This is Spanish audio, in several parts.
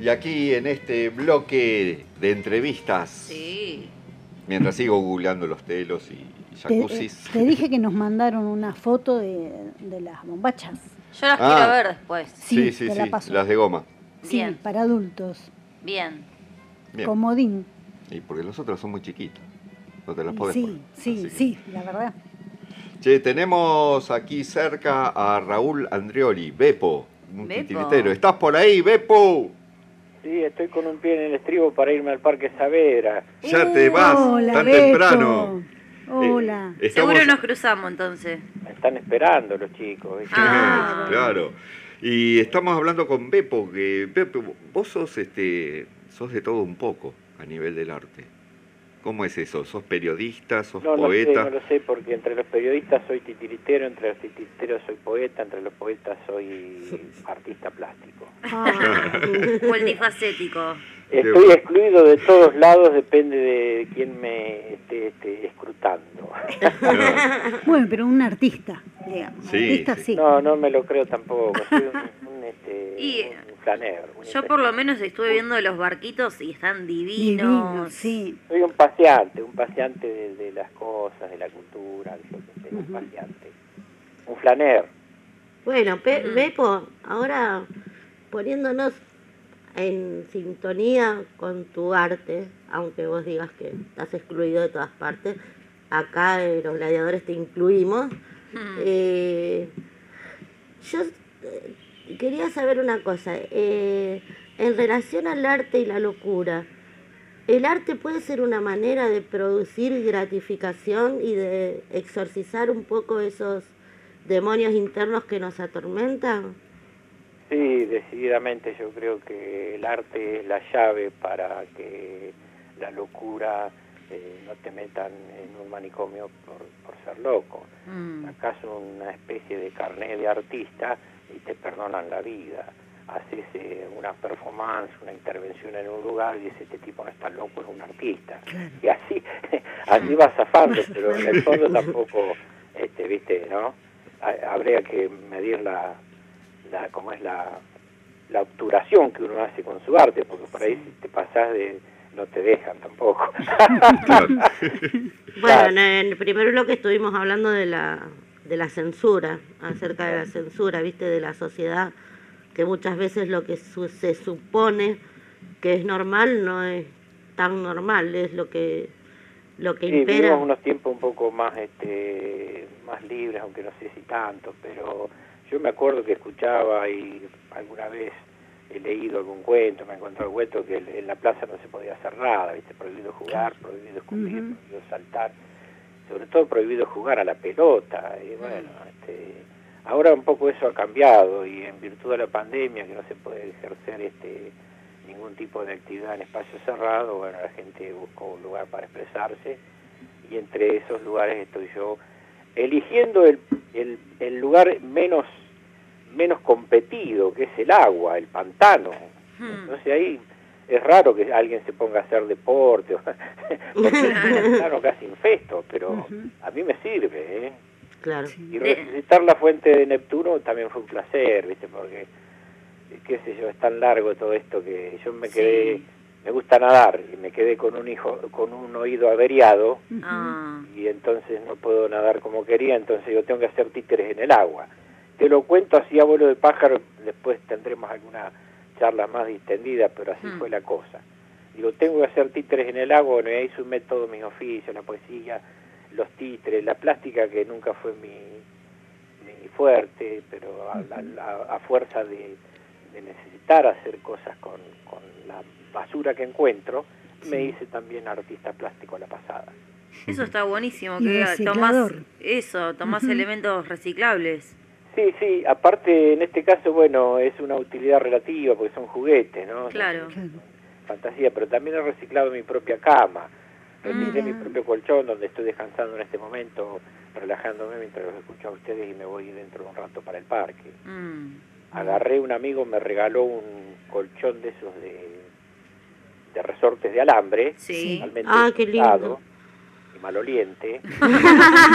Y aquí en este bloque de entrevistas, Sí. mientras sigo googleando los telos y jacuzzis. Te dije que nos mandaron una foto de las bombachas. Yo las quiero ver después. Sí, te la paso. las de goma. Sí, Bien. para adultos. Bien. Bien. Comodín. Y porque los otros son muy chiquitos. No te las Y podés poner. Así que- sí, la verdad. Che, tenemos aquí cerca a Raúl Andrioli, Beppo, un Beppo. titiritero. ¿Estás por ahí, Beppo? Sí, estoy con un pie en el estribo para irme al Parque Saavedra. Ya te vas, Hola, tan Beto. temprano. Hola. Estamos... Seguro nos cruzamos entonces. Me están esperando los chicos, ¿viste? Ah. Claro. Y estamos hablando con Beppo, que Beppo, vos sos sos de todo un poco a nivel del arte. ¿Cómo es eso? ¿Sos periodista? ¿Sos No poeta? no lo sé, porque entre los periodistas soy titiritero, entre los titiriteros soy poeta, entre los poetas soy artista plástico. Multifacético. Estoy excluido de todos lados, depende de quién me esté escrutando. Bueno, pero un artista, digamos. Sí, Artista, sí. sí. No me lo creo tampoco, soy Y un flaner. Yo por lo menos estuve viendo los barquitos y están divinos. Divino, sí. Soy un paseante de las cosas, de la cultura, yo qué sé, un paseante. Un flaner. Bueno, Beppo, ahora poniéndonos en sintonía con tu arte, aunque vos digas que estás excluido de todas partes, acá en Los Gladiadores te incluimos. Yo quería saber una cosa, en relación al arte y la locura, ¿el arte puede ser una manera de producir gratificación y de exorcizar un poco esos demonios internos que nos atormentan? Sí, decididamente yo creo que el arte es la llave para que la locura no te metan en un manicomio por ser loco. Acá es una especie de carné de artista y te perdonan la vida. Haces una performance, una intervención en un lugar y dices, este tipo no está loco, es un artista. Y así vas zafando, pero en el fondo tampoco, viste, ¿no? Habría que medir la obturación que uno hace con su arte, porque por ahí si te pasás no te dejan tampoco. Bueno, en el primer bloque estuvimos hablando de la censura, acerca de la censura, viste, de la sociedad, que muchas veces lo que se supone que es normal no es tan normal, es lo que Sí, impera. vivimos unos tiempos un poco más más libres, aunque no sé si tanto, pero yo me acuerdo que escuchaba y alguna vez he leído algún cuento, me encontré un cuento que en la plaza no se podía hacer nada, ¿viste? Prohibido jugar, prohibido escupir, prohibido saltar, sobre todo prohibido jugar a la pelota, y bueno, ahora un poco eso ha cambiado y en virtud de la pandemia que no se puede ejercer ningún tipo de actividad en espacio cerrado, bueno, la gente buscó un lugar para expresarse y entre esos lugares estoy yo eligiendo el lugar menos competido, que es el agua, el pantano. Entonces ahí es raro que alguien se ponga a hacer deporte, porque es un pantano casi infesto, pero a mí me sirve, Claro. Y revisitar la fuente de Neptuno también fue un placer, ¿viste? Porque, qué sé yo, es tan largo todo esto que yo me quedé, me gusta nadar y me quedé con un oído averiado y entonces no puedo nadar como quería, entonces yo tengo que hacer títeres en el agua. Te lo cuento así a vuelo de pájaro, después tendremos alguna charla más distendida, pero así fue la cosa. Digo, tengo que hacer títeres en el agua, bueno, y ahí sumé todos mis oficios, la poesía, los títeres, la plástica que nunca fue mi fuerte, pero a fuerza de necesitar hacer cosas con la basura que encuentro, me hice también artista plástico a la pasada. Eso está buenísimo, Y que reciclador. tomás elementos reciclables. Sí, aparte en este caso, bueno, es una utilidad relativa porque son juguetes, ¿no? Claro. Fantasía, pero también he reciclado mi propia cama, reciclé mi propio colchón donde estoy descansando en este momento, relajándome mientras los escucho a ustedes y me voy dentro de un rato para el parque. Agarré, un amigo me regaló un colchón de esos de resortes de alambre, totalmente qué lindo. y maloliente.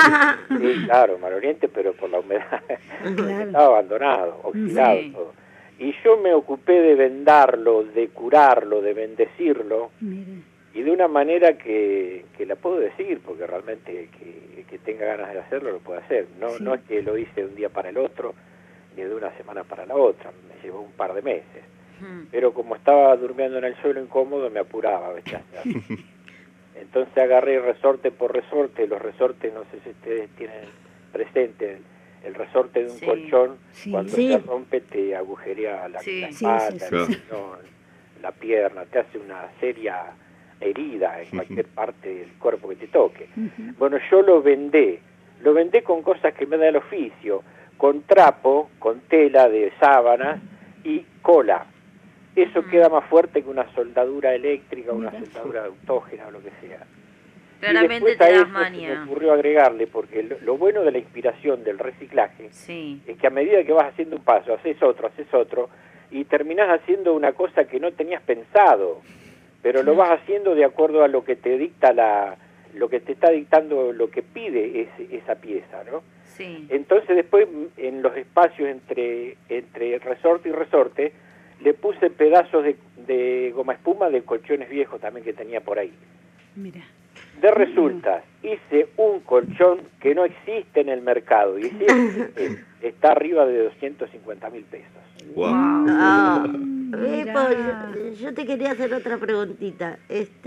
Sí, claro, maloliente, pero por la humedad. Estaba abandonado, oxidado todo. Y yo me ocupé de vendarlo, de curarlo, de bendecirlo, Mire. y de una manera que la puedo decir, porque realmente que tenga ganas de hacerlo lo puede hacer. No, Sí. no es que lo hice de un día para el otro, ni de una semana para la otra, me llevó un par de meses. Pero como estaba durmiendo en el suelo incómodo, me apuraba, ¿viste? Entonces agarré resorte por resorte. Los resortes, no sé si ustedes tienen presente, el resorte de un Sí. colchón, Sí. cuando Sí. se rompe te agujerea la Sí. espalda, Sí, sí, sí. la pierna, te hace una seria herida en cualquier parte del cuerpo que te toque. Ujú. Bueno, yo lo vendé con cosas que me da el oficio, con trapo, con tela de sábanas y cola. Eso queda más fuerte que una soldadura eléctrica, una Mira. soldadura autógena o lo que sea. Y Claramente después te a das eso se me manía. ocurrió agregarle, porque lo bueno de la inspiración del reciclaje Sí. es que a medida que vas haciendo un paso, haces otro, y terminás haciendo una cosa que no tenías pensado, pero lo vas haciendo de acuerdo a lo que te dicta lo que te está dictando, lo que pide esa pieza, ¿no? Sí. Entonces después en los espacios entre resorte y resorte le puse pedazos de goma espuma de colchones viejos también que tenía por ahí. Mira. De resultas, hice un colchón que no existe en el mercado y si existe, está arriba de 250.000 pesos. Wow. Ah, Mira. yo te quería hacer otra preguntita.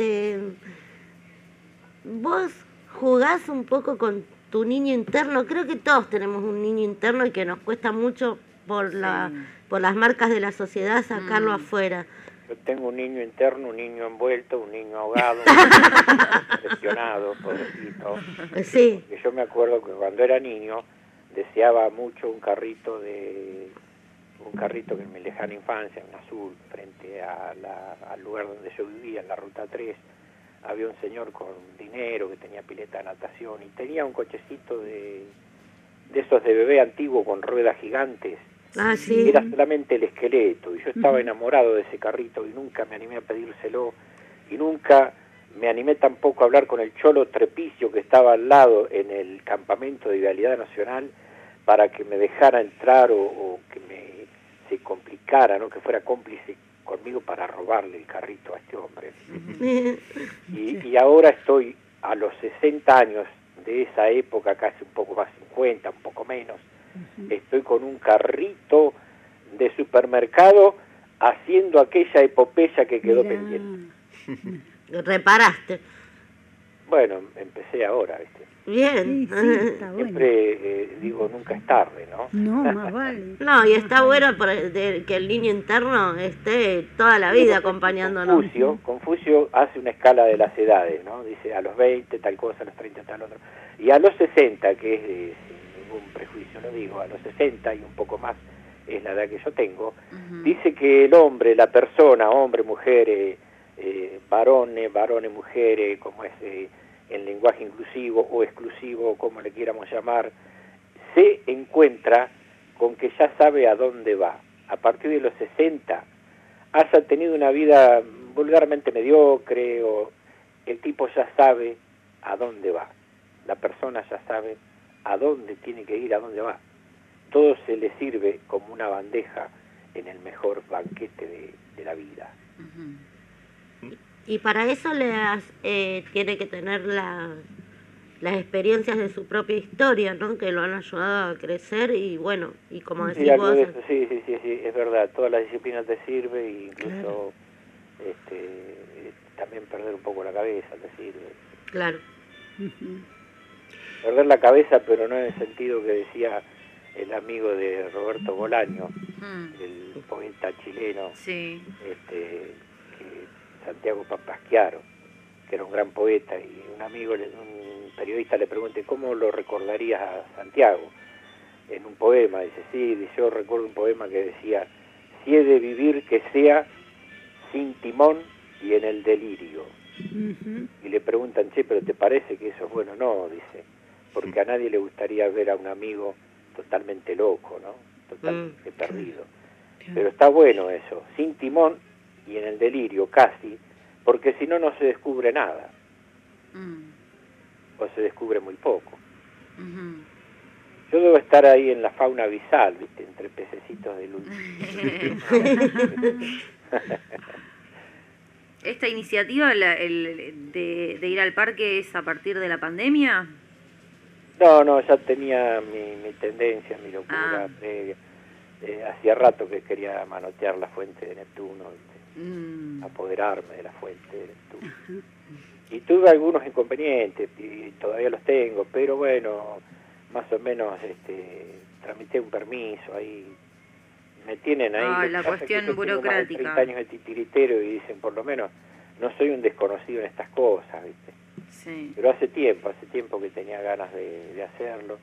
¿Vos jugás un poco con tu niño interno? Creo que todos tenemos un niño interno y que nos cuesta mucho por las marcas de la sociedad sacarlo afuera. Yo tengo un niño interno, un niño envuelto, un niño ahogado, un niño presionado, pobrecito. Sí. Porque yo me acuerdo que cuando era niño deseaba mucho un carrito que en mi lejana infancia, en Azul, frente al lugar donde yo vivía, en la Ruta 3, había un señor con dinero que tenía pileta de natación y tenía un cochecito de esos de bebé antiguo con ruedas gigantes. Ah, sí. Era solamente el esqueleto y yo estaba enamorado de ese carrito y nunca me animé a pedírselo y nunca me animé tampoco a hablar con el cholo Trepicio que estaba al lado en el campamento de Vialidad Nacional para que me dejara entrar o que se complicara, ¿no? Que fuera cómplice conmigo para robarle el carrito a este hombre. Y ahora estoy a los 60 años de esa época, casi un poco más, 50, un poco menos, estoy con un carrito de supermercado haciendo aquella epopeya que quedó Mira. pendiente. Reparaste. Bueno, empecé ahora, ¿viste? Bien. Sí, está bueno. Siempre digo, nunca es tarde, ¿no? No, más vale. No, y está bueno que el niño interno esté toda la vida acompañándonos. Confucio hace una escala de las edades, ¿no? Dice a los 20 tal cosa, a los 30 tal otro. Y a los 60, que es sin ningún prejuicio lo digo, a los 60 y un poco más es la edad que yo tengo, dice que el hombre, la persona, hombre, mujer, varones, mujeres, como es en lenguaje inclusivo o exclusivo, como le quieramos llamar, se encuentra con que ya sabe a dónde va. A partir de los 60, haya tenido una vida vulgarmente mediocre, o el tipo ya sabe a dónde va. La persona ya sabe a dónde tiene que ir, a dónde va. Todo se le sirve como una bandeja en el mejor banquete de la vida. Y para eso tiene que tener las experiencias de su propia historia, ¿no? Que lo han ayudado a crecer y bueno, y como decís Sí, algo vos... de eso, sí, es verdad. Toda la disciplina te sirve e incluso también perder un poco la cabeza te sirve. Claro. Perder la cabeza, pero no en el sentido que decía el amigo de Roberto Bolaño, el poeta chileno, Sí. que Santiago Papasquiaro, que era un gran poeta, y un periodista le pregunta ¿cómo lo recordarías a Santiago? En un poema, dice, sí, yo recuerdo un poema que decía, si he de vivir que sea sin timón y en el delirio. Y le preguntan, che, ¿pero te parece que eso es bueno? No, dice, porque a nadie le gustaría ver a un amigo totalmente loco, ¿no? Totalmente perdido. Pero está bueno eso, sin timón y en el delirio casi, porque si no, no se descubre nada. O se descubre muy poco. Yo debo estar ahí en la fauna abisal, ¿viste? Entre pececitos de luz. ¿Esta iniciativa de ir al parque es a partir de la pandemia? No, ya tenía mi tendencia, mi locura Ah. previa. Hacía rato que quería manotear la fuente de Neptuno, ¿viste? Apoderarme de la fuente de Neptuno. Y tuve algunos inconvenientes, y todavía los tengo, pero bueno, más o menos tramité un permiso ahí. Me tienen ahí. Ah, Lo que la pasa es que cuestión yo tengo más de burocrática. 30 años de titiritero y dicen, por lo menos, no soy un desconocido en estas cosas, ¿viste? Sí. Pero hace tiempo que tenía ganas de hacerlo.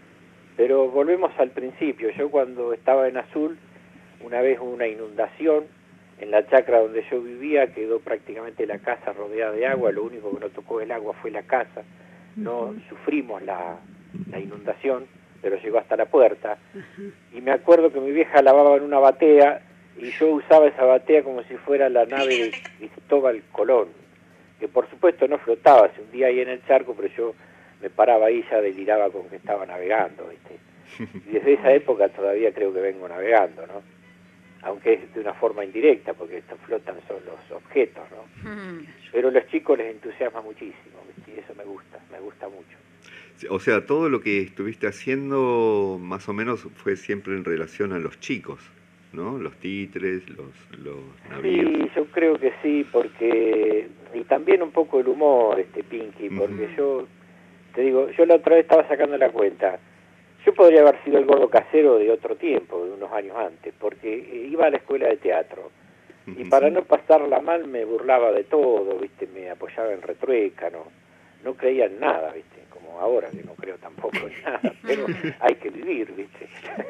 Pero volvemos al principio. Yo cuando estaba en Azul, una vez hubo una inundación en la chacra donde yo vivía, quedó prácticamente la casa rodeada de agua, lo único que no tocó el agua fue la casa. No sufrimos la inundación, pero llegó hasta la puerta. Y me acuerdo que mi vieja lavaba en una batea y yo usaba esa batea como si fuera la nave de Cristóbal Colón, que por supuesto no flotaba, se hundía ahí en el charco, pero yo me paraba ahí y ya deliraba con que estaba navegando, ¿viste? Y desde esa época todavía creo que vengo navegando, ¿no? Aunque es de una forma indirecta, porque flotan son los objetos, ¿no? Pero a los chicos les entusiasma muchísimo, ¿viste? Y eso me gusta mucho. O sea, todo lo que estuviste haciendo más o menos fue siempre en relación a los chicos, ¿no? Los títeres, los navíos. Sí, yo creo que sí, porque... Y también un poco el humor, Pinky, porque yo... Te digo, yo la otra vez estaba sacando la cuenta. Yo podría haber sido el gordo casero de otro tiempo, de unos años antes, porque iba a la escuela de teatro. Y para no pasarla mal me burlaba de todo, ¿viste? Me apoyaba en retruéca, no creía en nada, ¿viste? Como ahora, que no creo tampoco en nada, pero hay que vivir, ¿viste?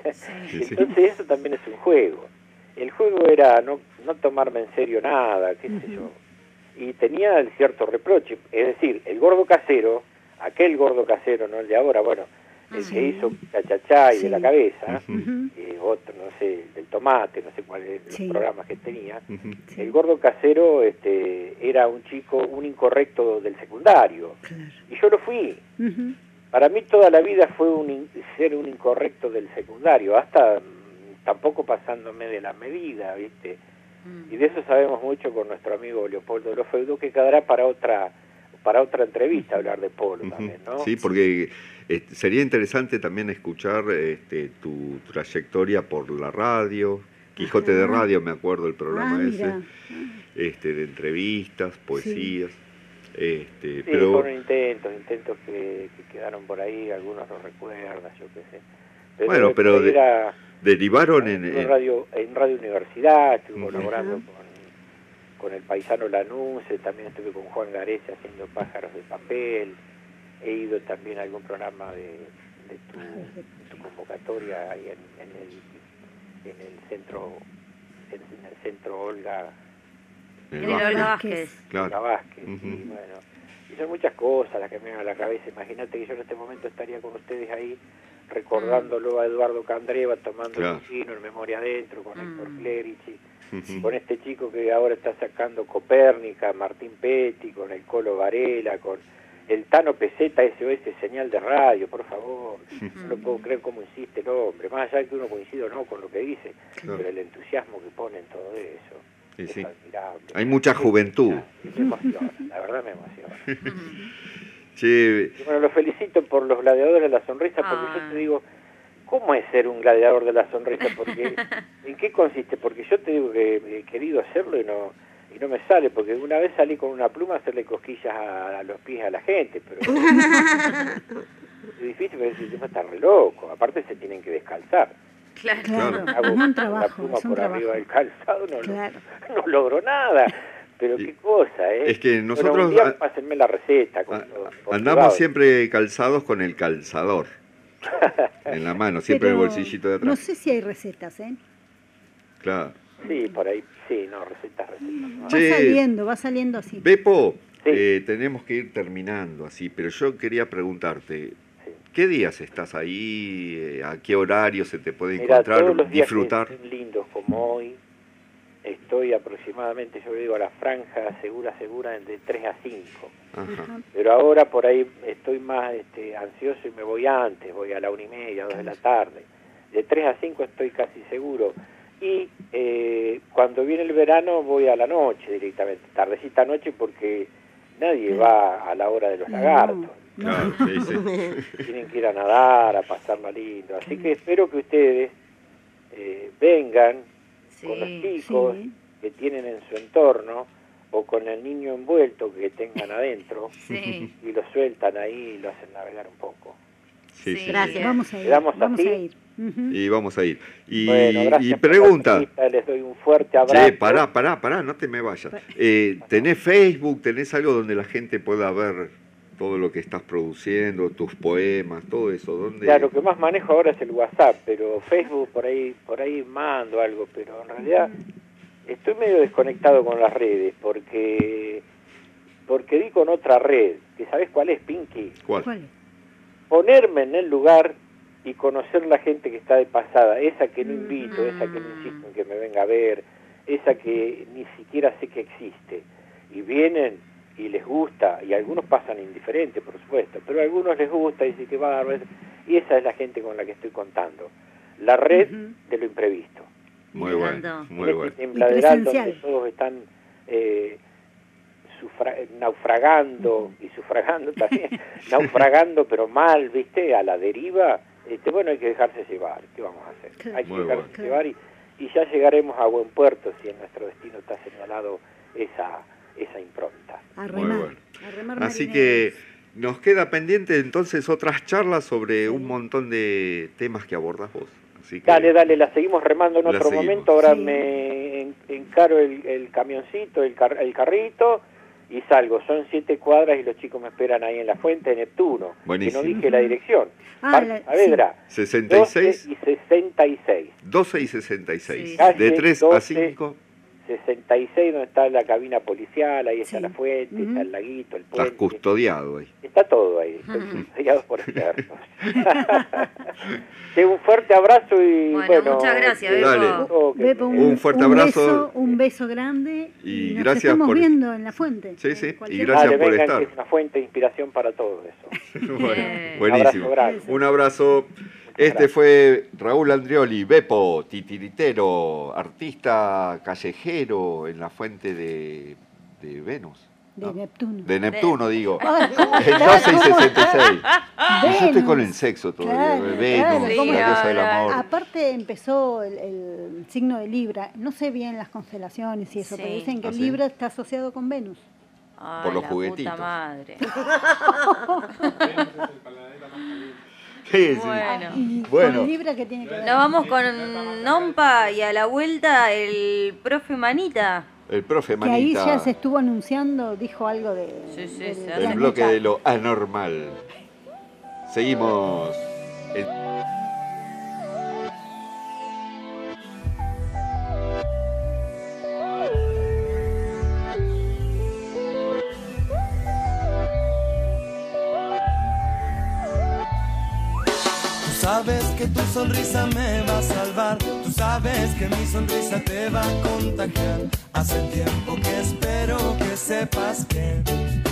Entonces eso también es un juego. El juego era no tomarme en serio nada, qué sé yo. Y tenía el cierto reproche, es decir, el gordo casero, aquel gordo casero, no el de ahora, bueno, el que hizo Chachachá y de la cabeza, otro, no sé, del tomate, no sé cuáles los programas que tenía. El gordo casero era un chico, un incorrecto del secundario, y yo lo fui. Para mí toda la vida fue ser un incorrecto del secundario, hasta tampoco pasándome de la medida, ¿viste? Y de eso sabemos mucho con nuestro amigo Leopoldo Lofeudo, que quedará para otra entrevista hablar de Polo también, ¿no? Sí, porque sería interesante también escuchar tu trayectoria por la radio, Quijote de Radio, me acuerdo el programa ese, de entrevistas, poesías. Sí, pero... fueron intentos que quedaron por ahí, algunos no recuerdan, yo qué sé. Pero derivaron en Radio Universidad, estuve colaborando con el paisano Lanuse, también estuve con Juan Garese haciendo Pájaros de Papel, he ido también a algún programa de tu convocatoria ahí en el centro Olga Vázquez. Claro. Olga Vázquez, y bueno, y son muchas cosas las que me vienen a la cabeza. Imagínate que yo en este momento estaría con ustedes ahí recordándolo a Eduardo Candreva tomando un vino en Memoria Adentro con Héctor Clerici, con este chico que ahora está sacando Copérnica, Martín Petty, con el Colo Varela, con el Tano Peseta, SOS Señal de Radio, por favor. No lo puedo creer cómo insiste el hombre, más allá de que uno coincide o no con lo que dice, pero el entusiasmo que pone en todo eso es admirable. Hay mucha juventud. Me emociona, la verdad me emociona. Sí. Y bueno, lo felicito por los gladiadores de la sonrisa, porque yo te digo, ¿cómo es ser un gladiador de la sonrisa? Porque ¿en qué consiste? Porque yo te digo que he querido hacerlo y no me sale, porque una vez salí con una pluma a hacerle cosquillas a los pies a la gente, pero es difícil, porque el tema está re loco, aparte se tienen que descalzar. Claro. Hago Es un la trabajo, pluma es un por trabajo. arriba del calzado, Claro. no logro nada. Pero qué cosa, ¿eh? Es que nosotros bueno, un día pásenme la receta. Andamos siempre calzados con el calzador en la mano, siempre Pero el bolsillito de atrás. no sé si hay recetas, ¿eh? Claro. Sí, por ahí, sí, no, recetas. ¿No? Va saliendo así. Beppo, Sí. tenemos que ir terminando así, pero yo quería preguntarte, ¿qué días estás ahí? ¿A qué horario se te puede Mira, encontrar, todos los días disfrutar? que estén lindos como hoy, estoy aproximadamente, yo le digo, a la franja segura de 3 a 5. Ajá. Pero ahora por ahí estoy más ansioso y me voy antes, voy a la 1:30, 2 de la tarde. De 3 a 5 estoy casi seguro. Y cuando viene el verano voy a la noche directamente, tardecita noche, porque nadie va a la hora de los lagartos. Claro, sí, sí. Tienen que ir a nadar, a pasarla lindo. Así que espero que ustedes vengan con los chicos que tienen en su entorno, o con el niño envuelto que tengan adentro, y lo sueltan ahí y lo hacen navegar un poco. Sí, sí. Gracias. Vamos a ir. ¿Quedamos Vamos así? a ir. Ujú. Y vamos a ir. Y, Bueno, gracias y por la pregunta. entrevista, les doy un fuerte abrazo. Che, pará, no te me vayas. ¿Tenés Facebook, tenés algo donde la gente pueda ver todo lo que estás produciendo, tus poemas, todo eso? ¿Dónde? Claro, lo que más manejo ahora es el WhatsApp, pero Facebook por ahí mando algo, pero en realidad estoy medio desconectado con las redes, porque di con otra red, que ¿sabés cuál es, Pinky? ¿Cuál? ¿Cuál es? Ponerme en el lugar y conocer la gente que está de pasada, esa que no invito, esa que no insisto en que me venga a ver, esa que ni siquiera sé que existe, y vienen y les gusta, y algunos pasan indiferentes, por supuesto, pero a algunos les gusta y dicen que va a dar, y esa es la gente con la que estoy contando, la red de lo imprevisto. Muy bueno, muy En bueno. este tembladeral donde presencial. todos están naufragando y sufragando también, naufragando pero mal, ¿viste? A la deriva, bueno, hay que dejarse llevar, ¿qué vamos a hacer? Claro. Hay que Muy dejarse bueno. llevar y ya llegaremos a buen puerto si en nuestro destino está señalado esa impronta. A Muy remar. bueno. A remar Así marineros. que nos queda pendiente entonces otras charlas sobre un montón de temas que abordás vos. Así que Dale, la seguimos remando en La otro seguimos. momento, ahora Sí. me encaro el camioncito, el carrito, y salgo. Son 7 cuadras y los chicos me esperan ahí en la fuente de Neptuno, Buenísimo. que no dije la dirección. Ah, Parque Saavedra, 66, 12 y 66. 12 y 66. Sí. De 3 a 12. 5. 66, donde está la cabina policial, ahí está Sí. la fuente, Ujú. está el laguito, el Estás puente. custodiado ahí. Está todo ahí, estoy custodiado por expertos. Un fuerte abrazo y Bueno, muchas gracias, Beppo. Dale. Beppo, Un fuerte abrazo. un beso grande Y nos gracias estamos por- viendo en la fuente. Sí, sí, Cualquier- y gracias Dale, por vengan, estar. que es una fuente de inspiración para todo eso. Bueno, Bien. buenísimo. Un abrazo grande. Un abrazo. Este gracias. fue Raúl Andrioli, Beppo, titiritero, artista callejero en la fuente de Venus. De Neptuno. De Neptuno, digo. Ay, ¿cómo El está? 12 y 66. Y yo estoy Venus. con el sexo todavía. Claro, Venus, claro, la ¿cómo diosa del no? amor. Aparte empezó el signo de Libra. No sé bien las constelaciones y eso, Sí. pero dicen que ¿Ah, el sí? Libra está asociado con Venus. Ay, Por los la juguetitos. puta madre. Sí, sí. Bueno. ¿Y Bueno. con Libra qué tiene que ver? Nos vamos con Nompa y a la vuelta el profe Manita. El profe Que ahí Manita. ya se estuvo anunciando, dijo algo de Sí, sí, del sí. El planeta. bloque de lo anormal. Seguimos. Tú sabes que tu sonrisa me va a salvar, tú sabes que mi sonrisa te va a contagiar. Hace tiempo que espero que sepas que